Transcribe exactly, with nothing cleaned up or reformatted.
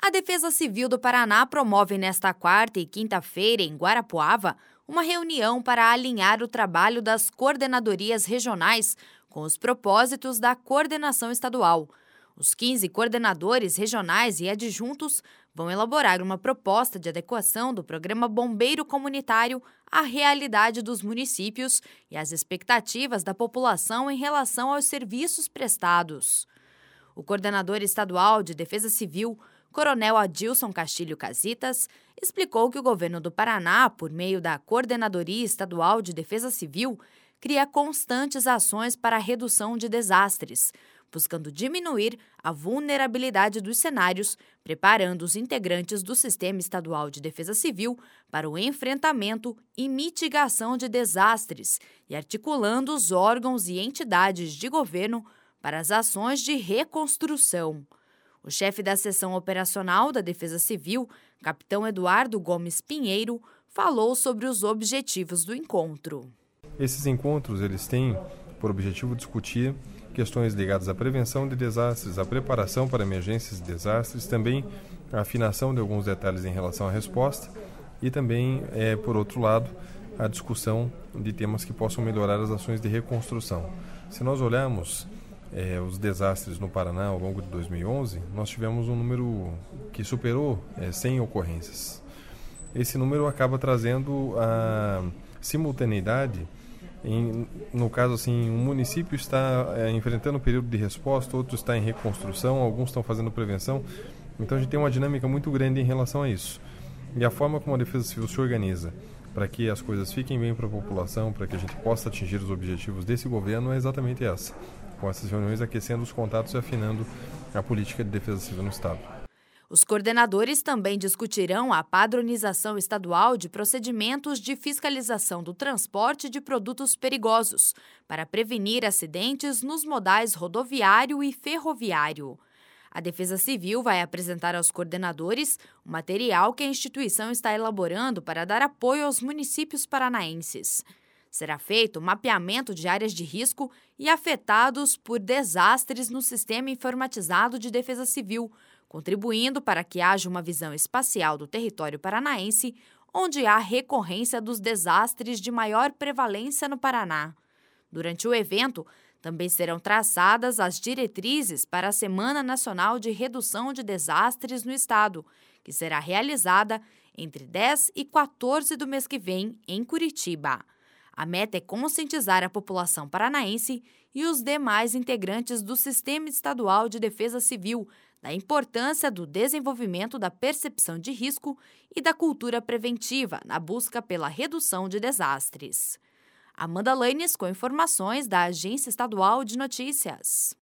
A Defesa Civil do Paraná promove nesta quarta e quinta-feira, em Guarapuava, uma reunião para alinhar o trabalho das coordenadorias regionais com os propósitos da coordenação estadual. Os quinze coordenadores regionais e adjuntos vão elaborar uma proposta de adequação do programa Bombeiro Comunitário à realidade dos municípios e às expectativas da população em relação aos serviços prestados. O coordenador estadual de Defesa Civil, Coronel Adilson Castilho Casitas, explicou que o governo do Paraná, por meio da Coordenadoria Estadual de Defesa Civil, cria constantes ações para a redução de desastres, buscando diminuir a vulnerabilidade dos cenários, preparando os integrantes do Sistema Estadual de Defesa Civil para o enfrentamento e mitigação de desastres e articulando os órgãos e entidades de governo para as ações de reconstrução. O chefe da seção operacional da Defesa Civil, capitão Eduardo Gomes Pinheiro, falou sobre os objetivos do encontro. Esses encontros eles têm por objetivo discutir questões ligadas à prevenção de desastres, à preparação para emergências e desastres, também a afinação de alguns detalhes em relação à resposta e também, é, por outro lado, a discussão de temas que possam melhorar as ações de reconstrução. Se nós olharmos É, os desastres no Paraná ao longo de dois mil e onze, nós tivemos um número que superou é, cem ocorrências. Esse número acaba trazendo a simultaneidade, em, no caso assim, um município está é, enfrentando um período de resposta, outro está em reconstrução, alguns estão fazendo prevenção, então a gente tem uma dinâmica muito grande em relação a isso. E a forma como a Defesa Civil se organiza para que as coisas fiquem bem para a população, para que a gente possa atingir os objetivos desse governo é exatamente essa. Com essas reuniões aquecendo os contatos e afinando a política de defesa civil no Estado. Os coordenadores também discutirão a padronização estadual de procedimentos de fiscalização do transporte de produtos perigosos, para prevenir acidentes nos modais rodoviário e ferroviário. A Defesa Civil vai apresentar aos coordenadores o material que a instituição está elaborando para dar apoio aos municípios paranaenses. Será feito o mapeamento de áreas de risco e afetados por desastres no Sistema Informatizado de Defesa Civil, contribuindo para que haja uma visão espacial do território paranaense, onde há recorrência dos desastres de maior prevalência no Paraná. Durante o evento, também serão traçadas as diretrizes para a Semana Nacional de Redução de Desastres no Estado, que será realizada entre dez e quatorze do mês que vem, em Curitiba. A meta é conscientizar a população paranaense e os demais integrantes do Sistema Estadual de Defesa Civil da importância do desenvolvimento da percepção de risco e da cultura preventiva na busca pela redução de desastres. Amanda Lanes com informações da Agência Estadual de Notícias.